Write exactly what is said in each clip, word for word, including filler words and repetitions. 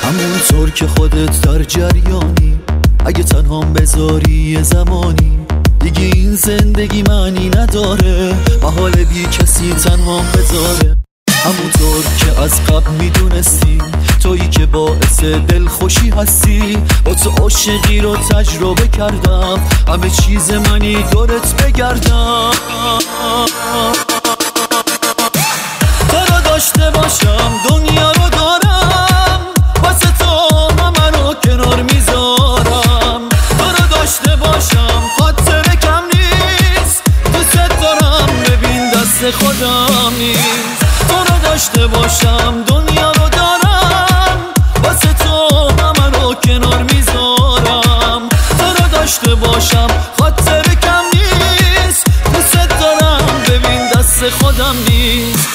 همونطور که خودت در جریانی، اگه تنهام بذاری یه زمانی دیگه این زندگی معنی نداره، محال بی کسی تنهام بذاره. همونطور که از قبل میدونستی تویی که باعث دلخوشی هستی، با تو عاشقی رو تجربه کردم، همه چیز منی دورت بگردم. تو رو داشته باشم دنیا رو دارم، واسه تو همه رو کنار میذارم. تو رو داشته باشم خاطر کم نیست، دوست دارم ببین دست خودم نیست. تو رو داشته باشم دنیا رو دارم، واسه تو همه رو کنار میذارم. تو رو داشته باشم خاطر کم نیست، دوست دارم ببین دست خودم نیست.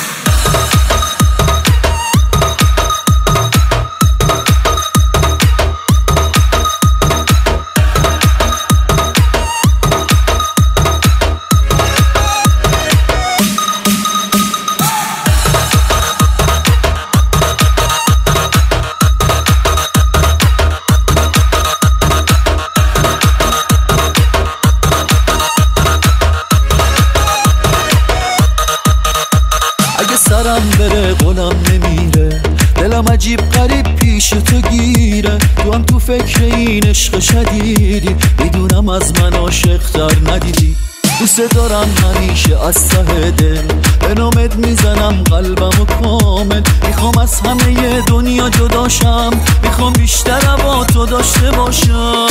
سرم بره قولم نمیره، دلم عجیب غریب پیش تو گیره. تو هم تو فکر این عشق شدیدی، میدونم از من عاشق تر ندیدی. دوست دارم همیشه از ته دل، به نامت میزنم قلبمو کامل. میخوام از همه دنیا جداشم، میخوام بیشتر با تو داشته باشم.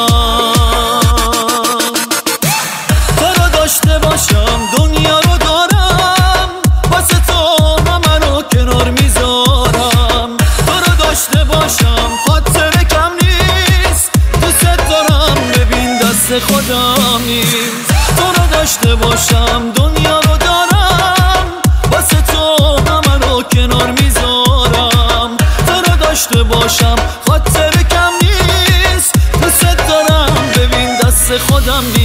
تو رو داشته باشم دنیا رو دارم، واسه تو همه رو کنار میذارم. تو رو داشته باشم خاطر کم نیست، دوست دارم ببین دست خودم نیست. تو رو داشته باشم دنیا رو دارم، واسه تو همه رو کنار میذارم. تو رو داشته باشم خاطر کم نیست، دوست دارم ببین دست خودم نیست.